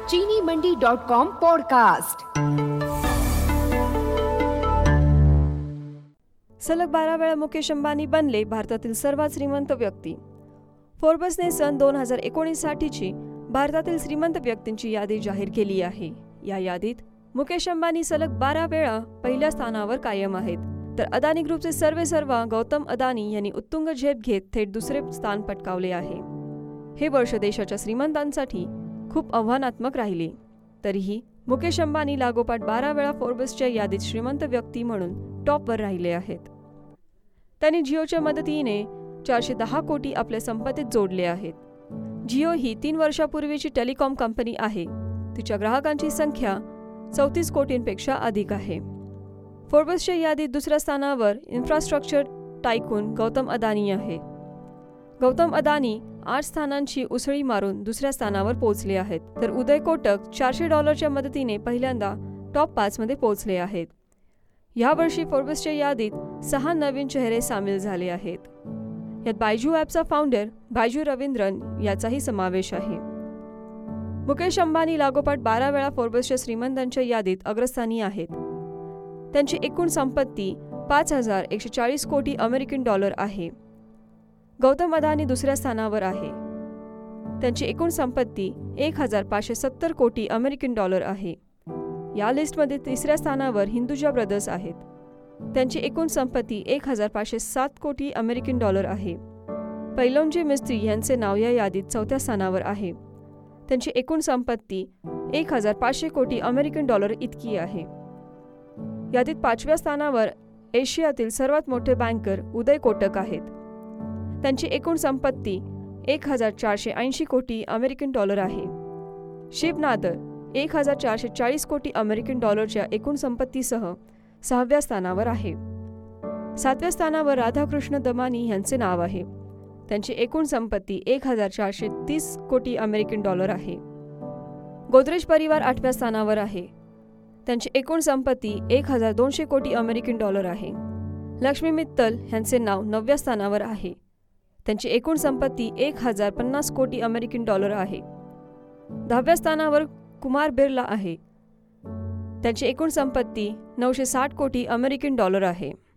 चीनीमंडी.com podcast. सलग 12 वेळा मुकेश अंबानी बनले भारतातील सर्वात श्रीमंत व्यक्ती। फोर्ब्सने सन 2019 साठीची भारतातील श्रीमंत व्यक्तींची यादी जाहीर केली आहे। या यादीत मुकेश अंबानी सलग 12 वेळा पहिल्या स्थानावर कायम आहेत, तर अदानी ग्रुपचे सर्वेसर्वा गौतम अदानी यांनी उत्तुंग झेप घेत थेट दुसरे स्थान पटकावले आहे। हे वर्ष देशाच्या श्रीमंतांसाठी खूप आव्हानात्मक राहिले, तरीही मुकेश अंबानी लागोपाठ 12 वेळा फोर्ब्सच्या यादीत श्रीमंत व्यक्ती म्हणून टॉपवर राहिले आहेत। त्यांनी जिओच्या मदतीने 410 कोटी आपल्या संपत्तीत जोडले आहेत। जिओ ही 3 वर्षापूर्वीची टेलिकॉम कंपनी आहे। तिच्या ग्राहकांची संख्या 34 कोटींपेक्षा अधिक आहे। फोर्ब्सच्या यादीत दुसऱ्या स्थानावर इन्फ्रास्ट्रक्चर टायकून गौतम अदानी आहे। गौतम अदानी 8 स्थानांची उसळी मारून दुसऱ्या स्थानावर पोहोचले आहेत, तर उदय कोटक $400 मदतीने पहिल्यांदा टॉप 5 मध्ये पोहोचले आहेत। यावर्षी फोर्ब्सच्या यादीत 6 नवीन चेहरे सामील झाले आहेत। यात बायजू ॲपचा फाउंडर बायजू रवींद्रन याचाही समावेश आहे। मुकेश अंबानी लागोपाठ 12 वेळा फोर्ब्सच्या श्रीमंतांच्या यादीत अग्रस्थानी आहेत। त्यांची एकूण संपत्ती $5,140 कोटी अमेरिकन डॉलर आहे। गौतम अदानी दुसऱ्या स्थानावर आहे। त्यांची एकूण संपत्ती $1,570 कोटी अमेरिकन डॉलर आहे। या लिस्टमध्ये तिसऱ्या स्थानावर हिंदुजा ब्रदर्स आहेत। त्यांची एकूण संपत्ती $1,507 कोटी अमेरिकन डॉलर आहे। पैलोनजी मिस्त्री यांचे नाव या यादीत चौथ्या स्थानावर आहे। त्यांची एकूण संपत्ती $1,500 कोटी अमेरिकन डॉलर इतकी आहे। यादीत 5व्या स्थानावर एशियातील सर्वात मोठे बँकर उदय कोटक आहेत। त्यांची एकूण संपत्ती $1,480 कोटी अमेरिकन डॉलर आहे। शिव नादर $1,440 कोटी अमेरिकन डॉलरच्या एकूण संपत्तीसह 6व्या स्थानावर आहे। 7व्या स्थानावर राधाकृष्ण दमानी यांचे नाव आहे। त्यांची एकूण संपत्ती $1,430 कोटी अमेरिकन डॉलर आहे। गोदरेज परिवार 8व्या स्थानावर आहे। त्यांची एकूण संपत्ती $1,200 कोटी अमेरिकन डॉलर आहे। लक्ष्मी मित्तल यांचे नाव 9व्या स्थानावर आहे। त्यांची एकूण संपत्ती $1,050 कोटी अमेरिकन डॉलर आहे। 10व्या स्थानावर कुमार बिर्ला आहे। त्यांची एकूण संपत्ती $960 कोटी अमेरिकन डॉलर आहे।